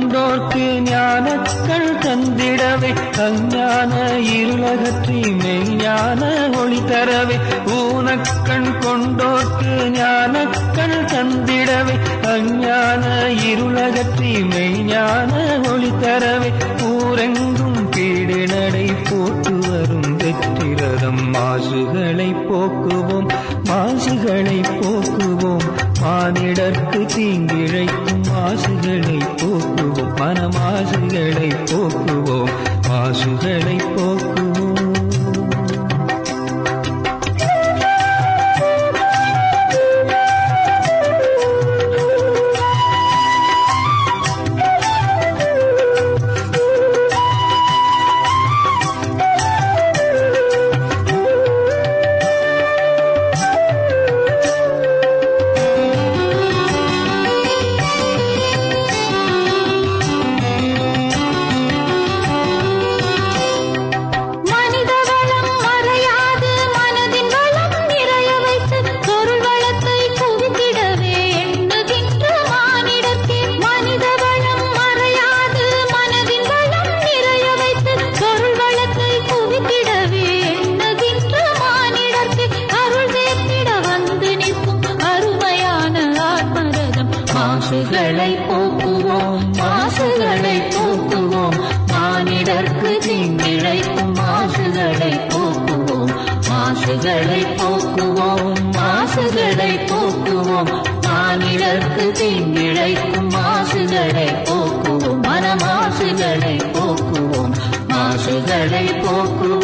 கொண்டோர்க்கு ஞானக்கள் தந்திடவே அஞ்ஞான இருளகற்றி மெய்ஞான ஒளி தரவே ஊனக்கண் கொண்டோர்க்கு ஞானக்கள் தந்திடவே அஞ்ஞான இருளகற்றி மெய்ஞான ஒளி தரவே ஊரெங்கும் பீடு நடை போட்டு வரும் வெற்றிரதம் மாசுகளை போக்குவோம் மாசுகளை போக்குவோம் மானிடர்க்கு தீங்கிழைக்கும் மாசுகளை போக்குவோம் மனமாசுகளை போக்குவோம் மாசுகளை போக்குவோம். மாசுகளை போக்குவோம் மாசுகளை போக்குவோம் மானிடர்க்கு தீங்கிழைக்கும் மாசுகளை போக்குவோம் மாசுகளை போக்குவோம் மாசுகளை போக்குவோம் மானிடர்க்கு தீங்கிழைக்கும் மாசுகளை போக்குவோம் மனமாசுகளை போக்குவோம் மாசுகளை போக்குவோம்.